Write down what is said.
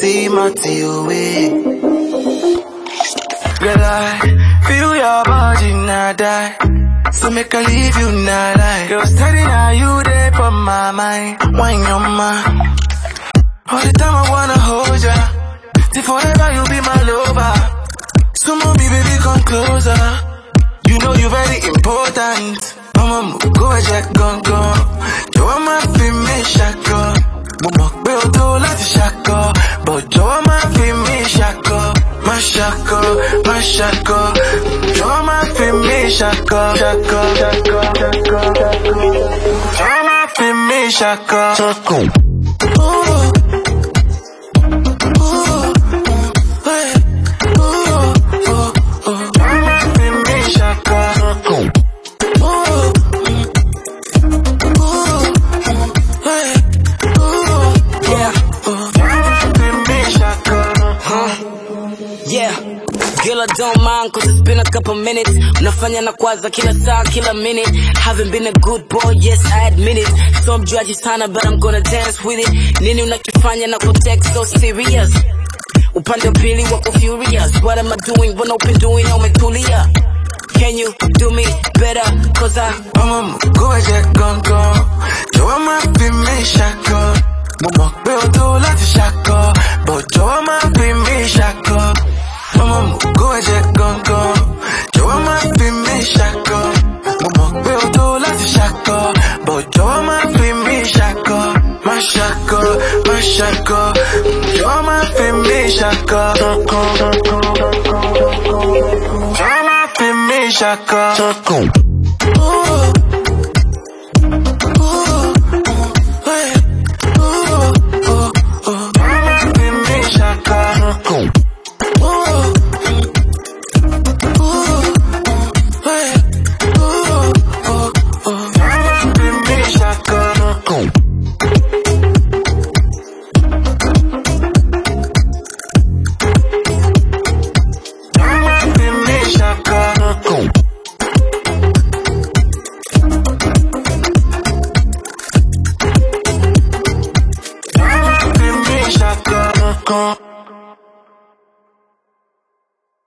see my away. Girl, I feel your body now die, so make I leave you now like. Girl, steady now you there for my mind. Wine your mind. All the time I wanna hold ya, till forever you be my lover. So mommy baby come closer, you know you very important. Mama go check gon gon, you want my feel shako. Mama be do like shako, but you want my feel shako. My shako, my shako, you want my feel shako. Shako, shako, shako, shako. You want my feel shako. Shako. Ooh. Girl, I don't mind cause it's been a couple minutes. Unafanya na kwaza kila saa, kila minute. Haven't been a good boy, yes I admit it. So I'm judgy sana but I'm gonna dance with it. Nini unakifanya na kutext so serious? Upande pili wako furious. What am I doing? What open doing? Umetulia. Can you do me better? Cause Mama go check gon gon, you want my feel shako. Mama be do like shako, but you want my feel shako. Mama go check gon gon, you want my feel shako. Mama be do like shako, but you want my feel shako. My shako, my shako, you want my feel shako. You want my feel shako.